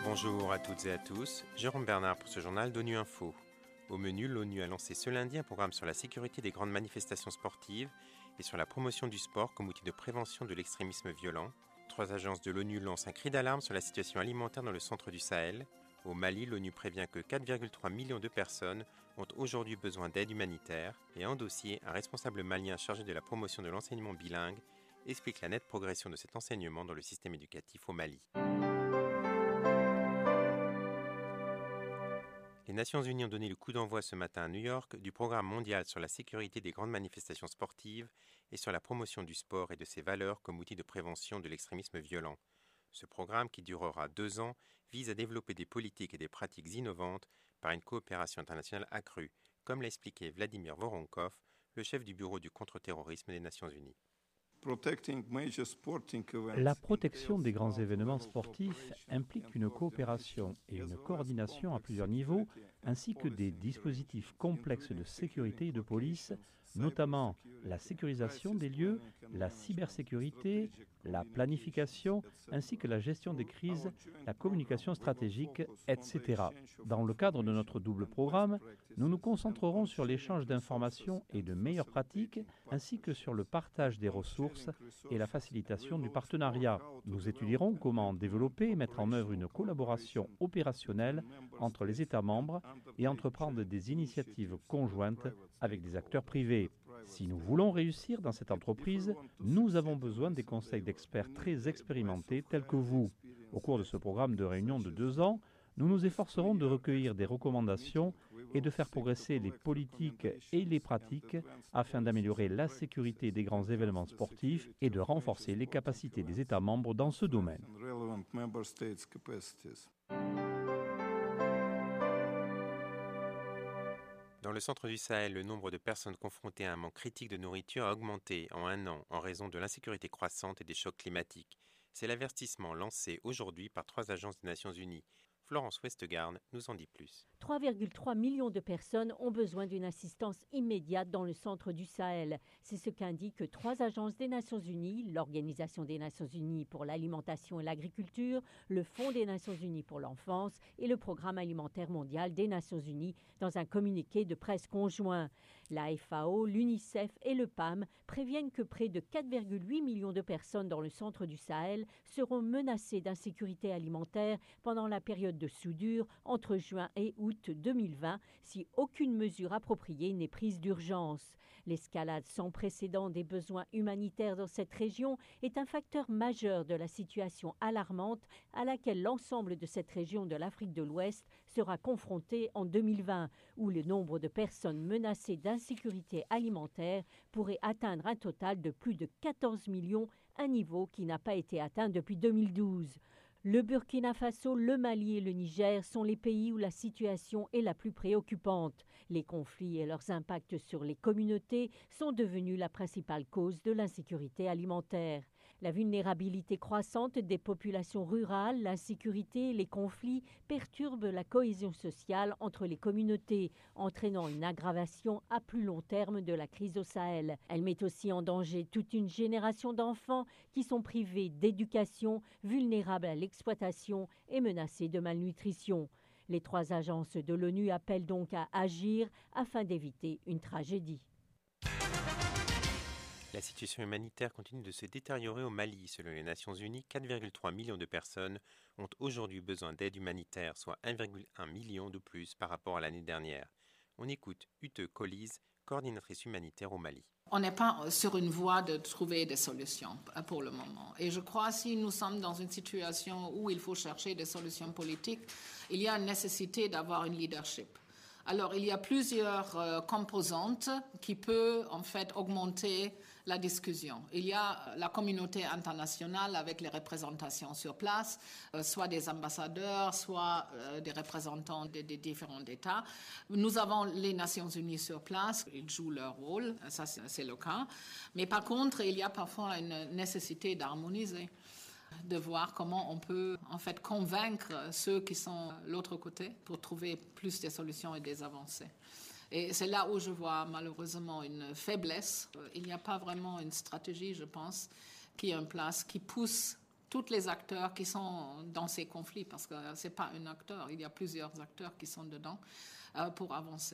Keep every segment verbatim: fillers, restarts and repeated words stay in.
Bonjour à toutes et à tous, Jérôme Bernard pour ce journal d'ONU Info. Au menu, l'ONU a lancé ce lundi un programme sur la sécurité des grandes manifestations sportives et sur la promotion du sport comme outil de prévention de l'extrémisme violent. Trois agences de l'ONU lancent un cri d'alarme sur la situation alimentaire dans le centre du Sahel. Au Mali, l'ONU prévient que quatre virgule trois millions de personnes ont aujourd'hui besoin d'aide humanitaire et un dossier, un responsable malien chargé de la promotion de l'enseignement bilingue, explique la nette progression de cet enseignement dans le système éducatif au Mali. Les Nations Unies ont donné le coup d'envoi ce matin à New York du programme mondial sur la sécurité des grandes manifestations sportives et sur la promotion du sport et de ses valeurs comme outil de prévention de l'extrémisme violent. Ce programme, qui durera deux ans, vise à développer des politiques et des pratiques innovantes par une coopération internationale accrue, comme l'a expliqué Vladimir Voronkov, le chef du bureau du contre-terrorisme des Nations Unies. La protection des grands événements sportifs implique une coopération et une coordination à plusieurs niveaux, ainsi que des dispositifs complexes de sécurité et de police, notamment la sécurisation des lieux, la cybersécurité, la planification, ainsi que la gestion des crises, la communication stratégique, et cetera. Dans le cadre de notre double programme, nous nous concentrerons sur l'échange d'informations et de meilleures pratiques, ainsi que sur le partage des ressources et la facilitation du partenariat. Nous étudierons comment développer et mettre en œuvre une collaboration opérationnelle entre les États membres et entreprendre des initiatives conjointes avec des acteurs privés. Si nous voulons réussir dans cette entreprise, nous avons besoin des conseils d'experts très expérimentés tels que vous. Au cours de ce programme de réunion de deux ans, nous nous efforcerons de recueillir des recommandations et de faire progresser les politiques et les pratiques afin d'améliorer la sécurité des grands événements sportifs et de renforcer les capacités des États membres dans ce domaine. Dans le centre du Sahel, le nombre de personnes confrontées à un manque critique de nourriture a augmenté en un an en raison de l'insécurité croissante et des chocs climatiques. C'est l'avertissement lancé aujourd'hui par trois agences des Nations Unies. Florence Westgarn nous en dit plus. trois virgule trois millions de personnes ont besoin d'une assistance immédiate dans le centre du Sahel. C'est ce qu'indiquent trois agences des Nations Unies, l'Organisation des Nations Unies pour l'alimentation et l'agriculture, le Fonds des Nations Unies pour l'enfance et le Programme alimentaire mondial des Nations Unies dans un communiqué de presse conjoint. La F A O, l'UNICEF et le P A M préviennent que près de quatre virgule huit millions de personnes dans le centre du Sahel seront menacées d'insécurité alimentaire pendant la période de soudure entre juin et août deux mille vingt si aucune mesure appropriée n'est prise d'urgence. L'escalade sans précédent des besoins humanitaires dans cette région est un facteur majeur de la situation alarmante à laquelle l'ensemble de cette région de l'Afrique de l'Ouest sera confronté en deux mille vingt, où le nombre de personnes menacées d'insécurité alimentaire pourrait atteindre un total de plus de quatorze millions, un niveau qui n'a pas été atteint depuis deux mille douze. Le Burkina Faso, le Mali et le Niger sont les pays où la situation est la plus préoccupante. Les conflits et leurs impacts sur les communautés sont devenus la principale cause de l'insécurité alimentaire. La vulnérabilité croissante des populations rurales, l'insécurité et les conflits perturbent la cohésion sociale entre les communautés, entraînant une aggravation à plus long terme de la crise au Sahel. Elle met aussi en danger toute une génération d'enfants qui sont privés d'éducation, vulnérables à l'exploitation et menacés de malnutrition. Les trois agences de l'ONU appellent donc à agir afin d'éviter une tragédie. La situation humanitaire continue de se détériorer au Mali. Selon les Nations Unies, quatre virgule trois millions de personnes ont aujourd'hui besoin d'aide humanitaire, soit un virgule un million de plus par rapport à l'année dernière. On écoute Ute Collise, coordinatrice humanitaire au Mali. On n'est pas sur une voie de trouver des solutions pour le moment. Et je crois que si nous sommes dans une situation où il faut chercher des solutions politiques, il y a une nécessité d'avoir un leadership. Alors, il y a plusieurs euh, composantes qui peuvent, en fait, augmenter la discussion. Il y a la communauté internationale avec les représentations sur place, euh, soit des ambassadeurs, soit euh, des représentants des, des différents États. Nous avons les Nations Unies sur place, ils jouent leur rôle, ça c'est, c'est le cas. Mais par contre, il y a parfois une nécessité d'harmoniser, de voir comment on peut en fait convaincre ceux qui sont de l'autre côté pour trouver plus de solutions et des avancées. Et c'est là où je vois malheureusement une faiblesse. Il n'y a pas vraiment une stratégie, je pense, qui est en place, qui pousse tous les acteurs qui sont dans ces conflits, parce que ce n'est pas un acteur, il y a plusieurs acteurs qui sont dedans, euh, pour avancer.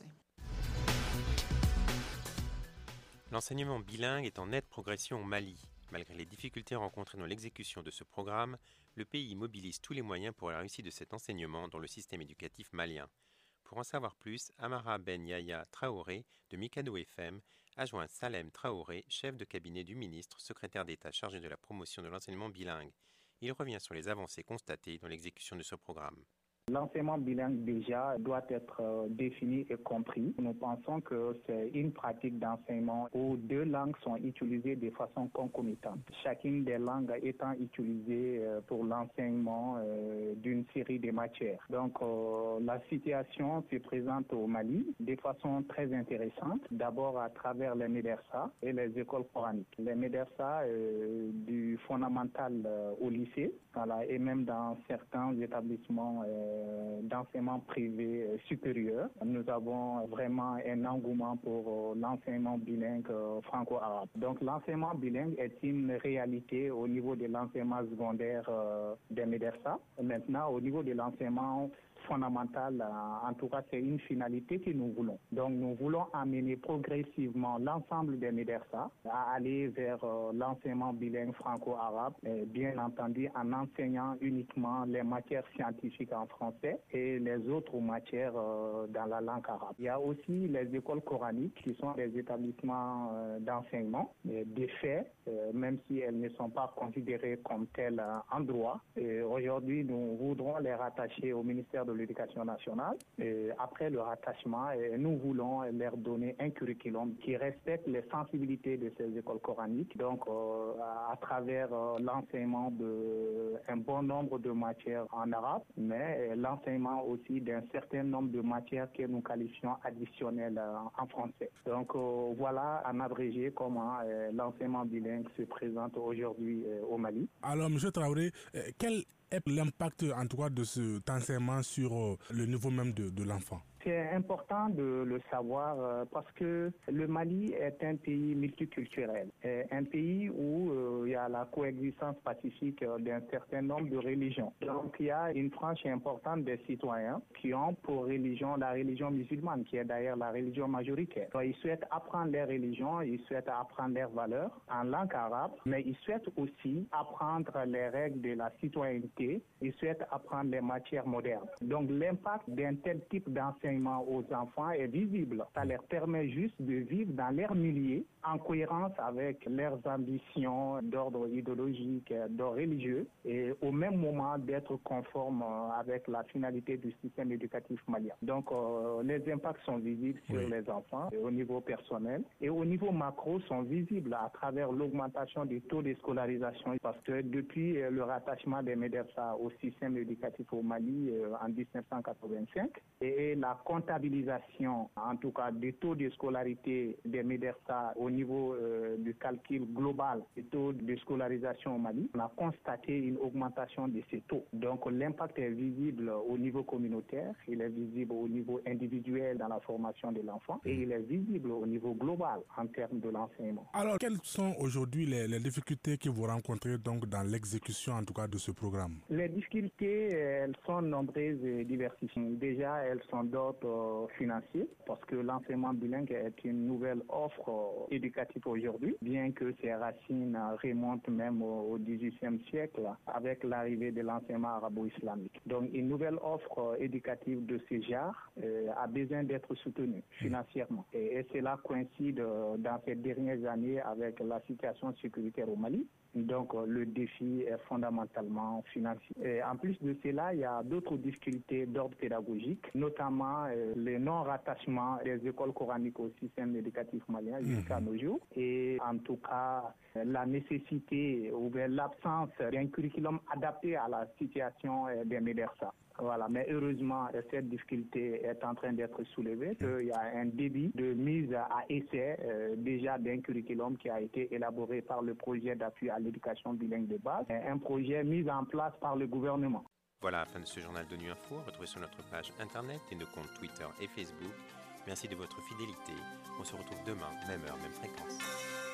L'enseignement bilingue est en nette progression au Mali. Malgré les difficultés rencontrées dans l'exécution de ce programme, le pays mobilise tous les moyens pour la réussite de cet enseignement dans le système éducatif malien. Pour en savoir plus, Amara Ben Yahya Traoré de Mikado F M a joint Salem Traoré, chef de cabinet du ministre, secrétaire d'État chargé de la promotion de l'enseignement bilingue. Il revient sur les avancées constatées dans l'exécution de ce programme. L'enseignement bilingue déjà doit être euh, défini et compris. Nous pensons que c'est une pratique d'enseignement où deux langues sont utilisées de façon concomitante. Chacune des langues étant utilisée euh, pour l'enseignement euh, d'une série de matières. Donc euh, la situation se présente au Mali de façon très intéressante. D'abord à travers les médersa et les écoles coraniques. Les médersa euh, du fondamental euh, au lycée, voilà, et même dans certains établissements euh, d'enseignement privé supérieur. Nous avons vraiment un engouement pour l'enseignement bilingue franco-arabe. Donc l'enseignement bilingue est une réalité au niveau de l'enseignement secondaire des médersa. Maintenant, au niveau de l'enseignement fondamental, en tout cas c'est une finalité que nous voulons. Donc nous voulons amener progressivement l'ensemble des médersa à aller vers euh, l'enseignement bilingue franco-arabe, et bien entendu en enseignant uniquement les matières scientifiques en français et les autres matières euh, dans la langue arabe. Il y a aussi les écoles coraniques qui sont des établissements euh, d'enseignement, des faits, euh, même si elles ne sont pas considérées comme telles euh, en droit. Et aujourd'hui, nous voudrons les rattacher au ministère de l'Éducation nationale. Et après le rattachement, nous voulons leur donner un curriculum qui respecte les sensibilités de ces écoles coraniques, donc euh, à travers euh, l'enseignement d'un bon nombre de matières en arabe, mais l'enseignement aussi d'un certain nombre de matières que nous qualifions additionnelles en français. Donc euh, voilà en abrégé comment euh, l'enseignement bilingue se présente aujourd'hui euh, au Mali. Alors, M. Traoré, euh, quel est l'impact en tout cas de cet enseignement sur euh, le niveau même de, de l'enfant? C'est important de le savoir euh, parce que le Mali est un pays multiculturel, un pays où euh, il y a la coexistence pacifique euh, d'un certain nombre de religions. Donc il y a une frange importante des citoyens qui ont pour religion la religion musulmane, qui est d'ailleurs la religion majoritaire. Donc, ils souhaitent apprendre leur religion, ils souhaitent apprendre leurs valeurs en langue arabe, mais ils souhaitent aussi apprendre les règles de la citoyenneté, ils souhaitent apprendre les matières modernes. Donc l'impact d'un tel type d'enseignement aux enfants est visible. Ça leur permet juste de vivre dans leur milieu en cohérence avec leurs ambitions d'ordre idéologique, d'ordre religieux, et au même moment d'être conforme avec la finalité du système éducatif malien. Donc euh, les impacts sont visibles sur oui. les enfants au niveau personnel et au niveau macro sont visibles à travers l'augmentation du taux de scolarisation, parce que depuis le rattachement des médersa au système éducatif au Mali euh, en dix-neuf cent quatre-vingt-cinq et la comptabilisation, en tout cas, des taux de scolarité des médersa au niveau euh, du calcul global des taux de scolarisation au Mali, on a constaté une augmentation de ces taux. Donc l'impact est visible au niveau communautaire, il est visible au niveau individuel dans la formation de l'enfant et il est visible au niveau global en termes de l'enseignement. Alors, quelles sont aujourd'hui les, les difficultés que vous rencontrez donc dans l'exécution, en tout cas, de ce programme? Les difficultés, elles sont nombreuses et diversifiées. Déjà, elles sont d'ordre financier, parce que l'enseignement bilingue est une nouvelle offre éducative aujourd'hui, bien que ses racines remontent même au dix-huitième siècle avec l'arrivée de l'enseignement arabo-islamique. Donc une nouvelle offre éducative de ce genre euh, a besoin d'être soutenue financièrement. Et, et cela coïncide dans ces dernières années avec la situation sécuritaire au Mali. Donc le défi est fondamentalement financier. Et en plus de cela, il y a d'autres difficultés d'ordre pédagogique, notamment euh, le non-rattachement des écoles coraniques au système éducatif malien jusqu'à nos jours. Et en tout cas, la nécessité ou bien l'absence d'un curriculum adapté à la situation euh, des médersa. Voilà, mais heureusement, cette difficulté est en train d'être soulevée. Il y a un début de mise à essai euh, déjà d'un curriculum qui a été élaboré par le projet d'appui à l'éducation bilingue de base, un projet mis en place par le gouvernement. Voilà la fin de ce journal d'ONU Info. Retrouvez sur notre page internet et nos comptes Twitter et Facebook. Merci de votre fidélité. On se retrouve demain, même heure, même fréquence.